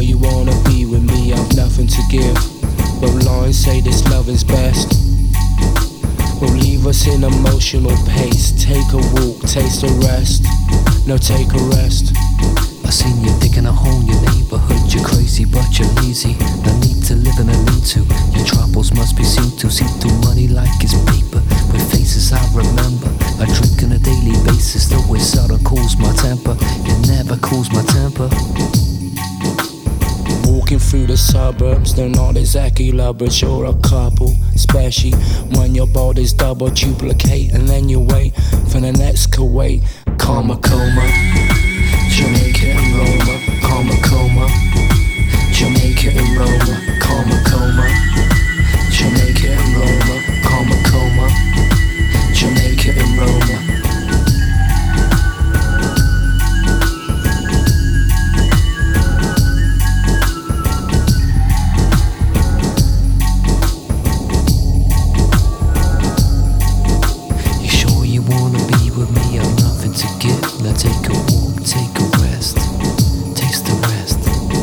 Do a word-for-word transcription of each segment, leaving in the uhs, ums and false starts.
you wanna be with me? I've nothing to give, but lines say this loving's best. Will leave us in emotional pace. Take a walk, taste a rest. No, take a rest. I seen you digging a hole in your neighborhood. You're crazy but you're lazy. No need to live in a lean-to. Your troubles must be seen to. See through money like it's paper. With faces I remember. I drink on a daily basis. Though it seldom cools my temper. It never cools my temper. Walking through the suburbs, they're not exactly lovers. You're a couple, especially when your body's double duplicate. And then you wait for the next Kuwait. Karma coma, Jamaica and Roma. Karma coma, Jamaica and Roma. Karma coma, Jamaica and Roma. Karma coma, Jamaica and Roma. Now take a walk, take a rest, taste the rest.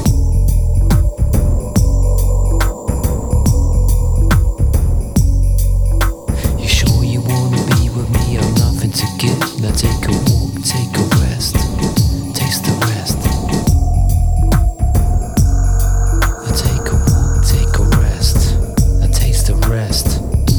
You sure you wanna be with me? I've nothing to give. Now take a walk, take a rest, taste the rest. Now take a walk, take a rest, now taste the rest.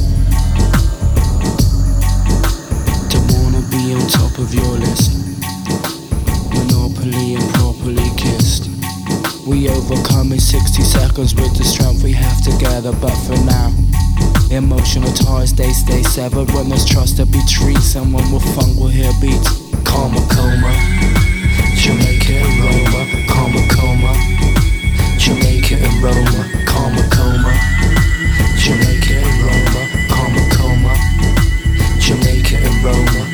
Don't wanna be on top of your list. Monopoly and properly kissed. We overcome in sixty seconds with the strength we have together. But for now, emotional ties, they stay severed. When there's trust to be treated, someone with funk will hear beats. Karma coma, Jamaica and Roma. Karma coma, Jamaica and Roma. Karma coma, Jamaica and Roma. Karma coma, Jamaica and Roma.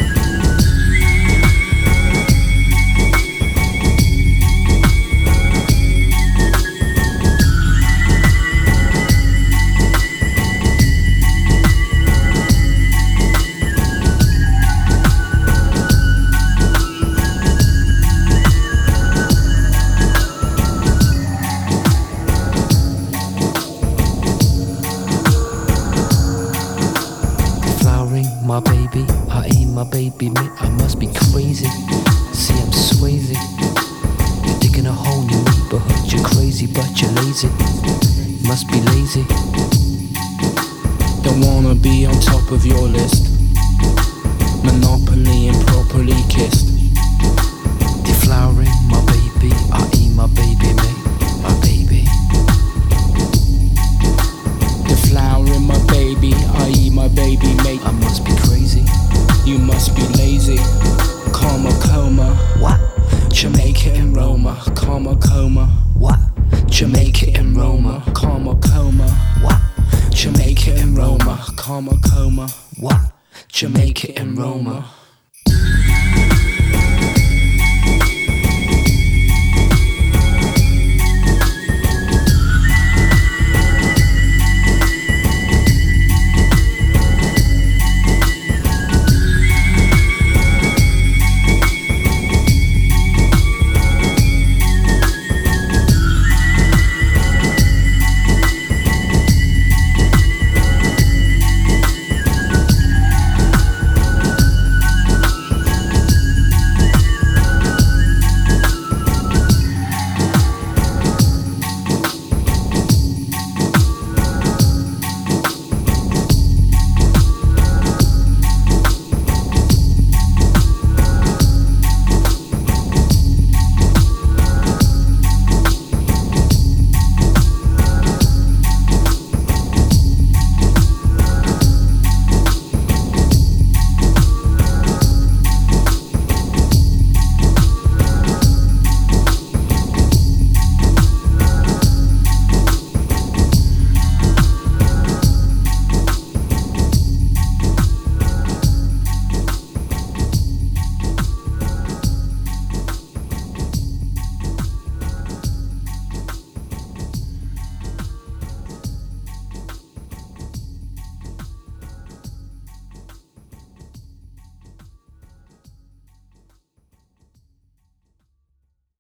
My baby, I eat my baby meat. I must be crazy. See, I'm Swayze. You're digging a hole in your neighborhood. You're crazy, but you're lazy. You must be lazy. Don't wanna be on top of your list. Monopoly and properly kissed. Deflowering my baby, I eat my baby meat. My baby. Deflowering my baby, I eat my baby mate. I must be crazy. You must be lazy. Karma coma. What? Jamaica and Roma. Karma coma. What? Jamaica and Roma. Karma coma. What? Jamaica and Roma. Karma coma. What? Jamaica and Roma.